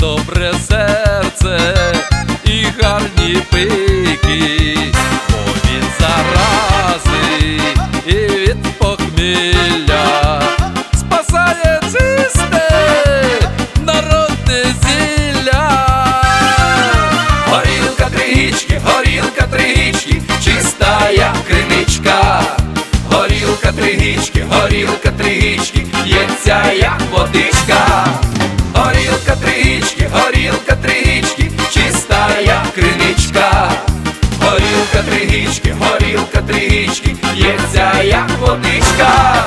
добре серце і гарні пики, бо від зарази і від похмілля спасає чисте народне зілля. Горілка три гічки, чиста як криничка. Горілка три гічки, п'ється як водичка. Горілка три гічки, чиста як криничка. Горілка три гічки, п'ється як водичка.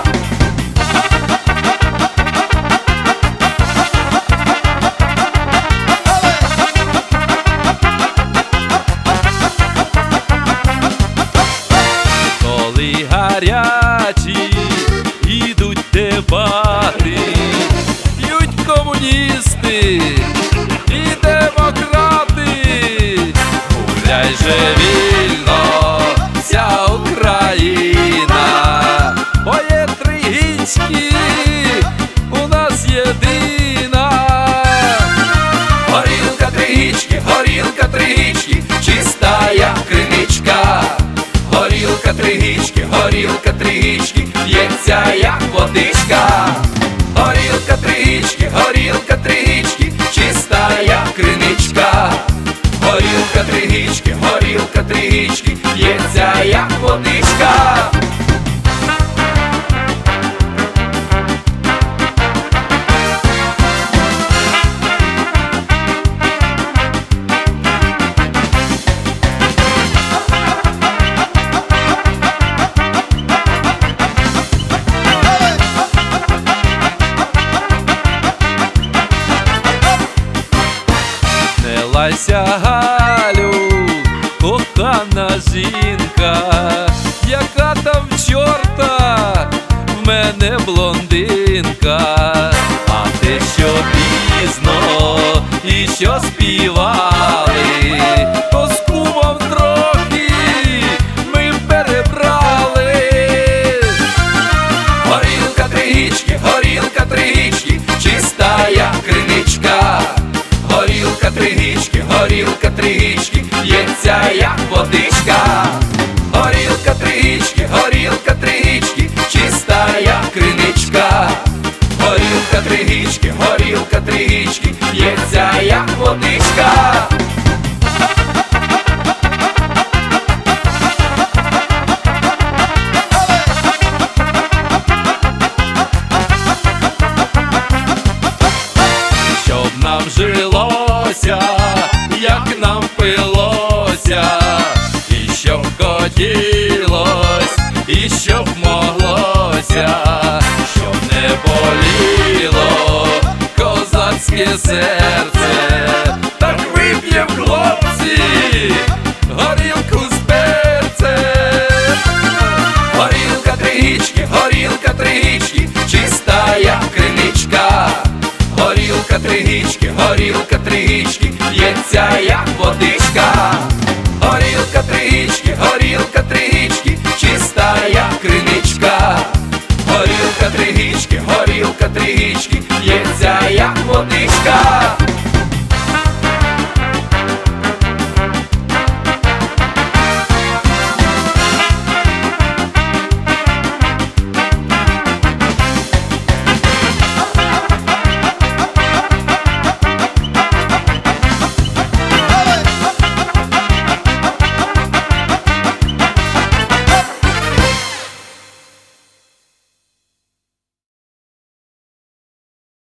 Коли гарячі ідуть дебати, п'ють комуністи і демократи. Гуляй же вільно вся Україна, бо є три гічки, у нас єдина. Горілка три гічки, чиста як криничка. Горілка три гічки, п'ється як водичка. Горілка три гічки, чиста як криничка. Горілка три гічки, п'ється як водичка. Не лайся, Галю, кохана жінка, яка там в чорта в мене блондинка. А те, що пізно і що співали, то з кумом трохи ми перебрали. Горілка три гічки, чиста як криничка. Горілка три гічки, п'ється як водичка. Горілка три гічки, чиста як криничка. Горілка три гічки, п'ється як водичка. Щоб нам жилося, як нам пилося, і щоб хотілось, і щоб моглося, щоб не боліло козацьке серце. Так вип'єм, хлопці, горілку з перцем. Горілка три гічки, чиста як криничка. Горілка три гічки, п'ється як водичка. Горілка три гічки,